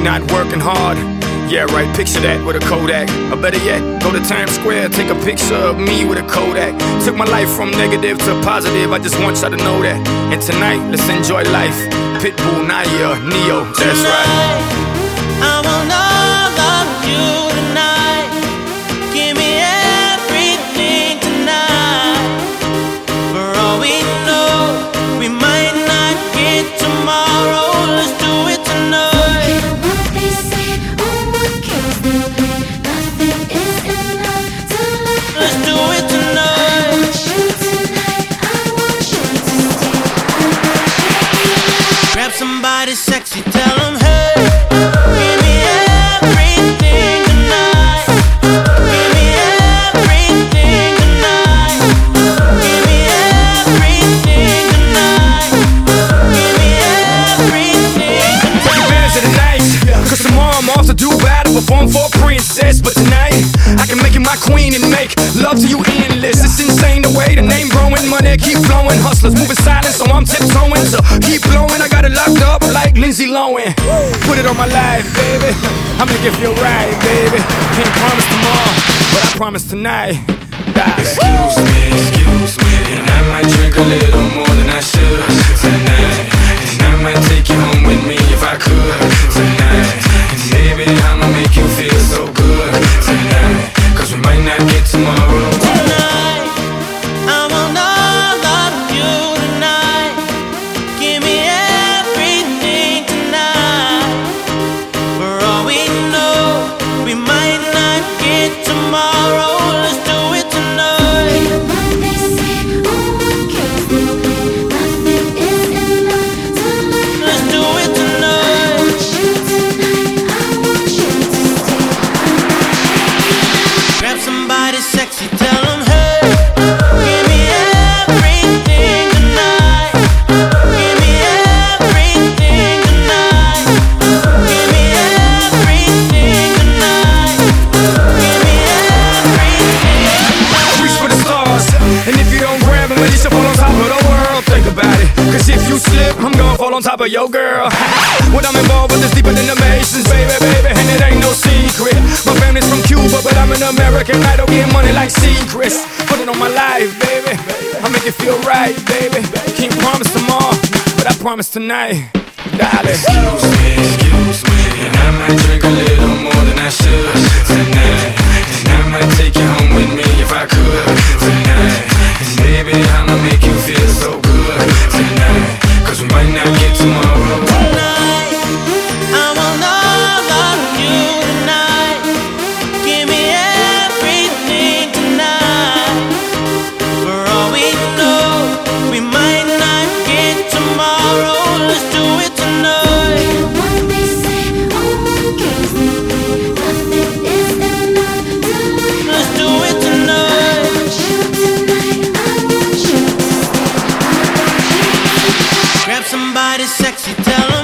not working hard. Yeah, right, picture that with a Kodak. Or better yet, go to Times Square, take a picture of me with a Kodak. Took my life from negative to positive, I just want y'all to know that. And tonight, let's enjoy life. Pitbull, Naya, Neo, that's right. I want all of you tonight. Give me everything tonight. For all we know, we might not get tomorrow. Let's do it tonight. Let's do it tonight. Grab somebody sexy, tell them hey. Give me everything tonight. Give me everything tonight. Give me everything tonight. Give me everything tonight. Take advantage of the night, cause tomorrow I'm off to Dubai to perform for a princess. But tonight, I can make you my queen and make love to you endless. It's insane the way the name growing, money keep flowing. Hustlers moving silent, so I'm tiptoeing. So keep blowing, I got it locked up like Lindsay Lohan. Put it on my life, baby. I'll make it feel right, baby. Can't promise tomorrow, but I promise tonight. Excuse me, and I might drink a little more than I should tonight. And I might take you home with me if I could tonight. And baby, I'ma make you feel so good tonight. Cause we might not get tomorrow. Tonight, I want all of you tonight. Give me everything tonight. For all we know, we might not get tomorrow. Let's do it tonight. Let's do it tonight. Grab somebody sexy, tell them hey. Give me everything tonight. Give me everything tonight. Give me everything tonight. Give me everything. Reach for the stars, and if you don't grab them, at least you'll fall on top of the world. Think about it, cause if you slip, I'm gonna fall on top of your girl. What I'm involved with is deeper than the Masons, baby, and it ain't no secret. My family's from Cuba, but I'm an American idol, getting money like secrets. Put it on my life, baby, I'll make it feel right, baby. Can't promise tomorrow, but I promise tonight, darling. Excuse me, and I might drink a little more than I should tonight. And I might take you home with me if I could tonight. And baby, I'ma make you feel so good tonight. Cause we might not get tomorrow. Tonight, I want all of you tonight. Give me everything tonight. For all we know, we might not get tomorrow. Let's do it tonight. Let's do it tonight. Grab somebody sexy, tell them